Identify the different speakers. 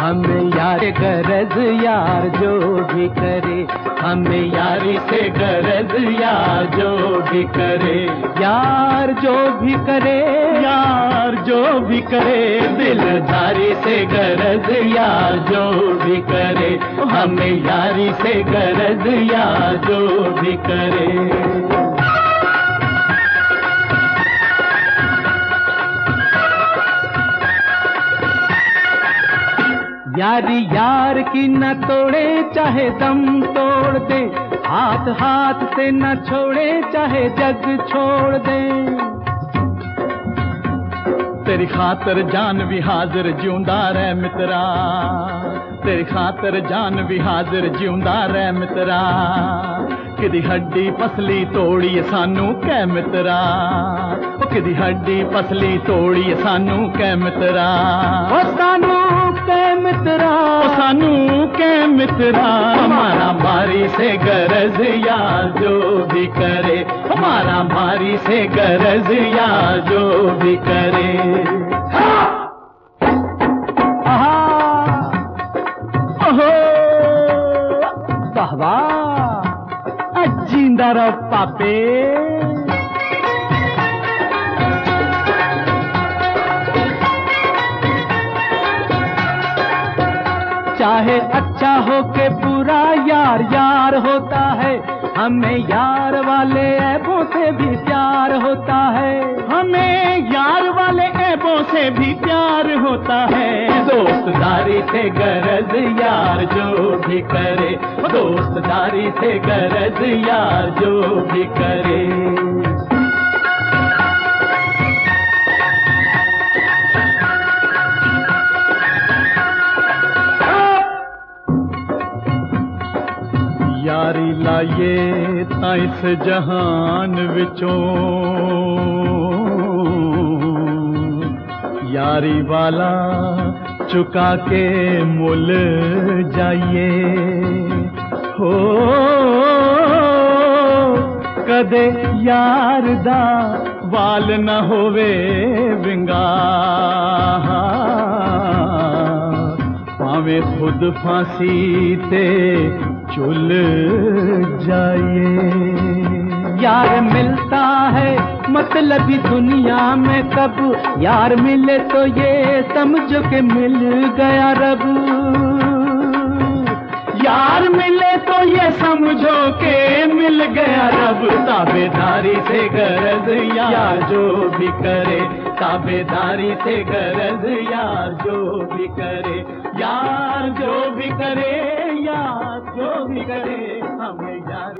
Speaker 1: हमें यार गरज यार जो भी करे, हमें यारी से गरज यार जो भी करे, यार जो भी करे, यार जो भी करे, दिलदारी से गरज यार जो भी करे, हमें यारी से गरज यार जो भी करे। यारी यार की न तोड़े चाहे दम तोड़ दे, हाथ हाथ से न छोड़े चाहे जग छोड़ दे।
Speaker 2: तेरी खातर जान भी हाजिर जिਉਂदा रह मित्रा, तेरी खातर जान भी हाजिर जिਉਂदा रह मित्रा, किदी हड्डी पसली तोड़ी सानू कै मित्रा, किदी हड्डी पसली तोड़ी सानू कै मित्रा,
Speaker 1: सानू कै मित्रा,
Speaker 2: सानू कै मित्रा। हमारा मारी से गरज यार जो भी करे, हमारा मारी से गरज यार जो भी करे। ओहो
Speaker 1: वाह वाह,
Speaker 2: जिंदा रहो पापे।
Speaker 1: चाहे अच्छा हो के बुरा यार यार होता है, हमें यार वाले ऐबों से भी प्यार होता है,
Speaker 2: हमें यार वाले ऐबों से भी प्यार होता है।
Speaker 1: दोस्तदारी से गरज यार जो भी करे, दोस्तदारी से गरज यार जो भी करे।
Speaker 2: यारी लाइए तां इस जहान विचों, यारी वाला चुका के मुल जाइए हो, कदे यार दा वाल न होवे विंगा, भावे खुद फांसी ते चुल जाइए।
Speaker 1: यार मिलता है मतलबी दुनिया में कब, यार मिले तो ये समझो के मिल गया रब,
Speaker 2: यार मिले तो ये समझो के मिल गया रब।
Speaker 1: ताबेदारी से गरज यार जो भी करे, ताबेदारी से गरज यार जो भी करे, यार जो भी करे, यार जो भी करे, हमें यार